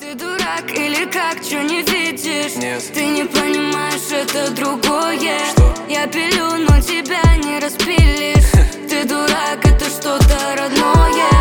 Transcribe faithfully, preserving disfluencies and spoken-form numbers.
Ты дурак или как, чё не видишь? Нет. Ты не понимаешь, это другое. Что? Я пилю, но тебя не распилишь. Ты дурак, это что-то родное.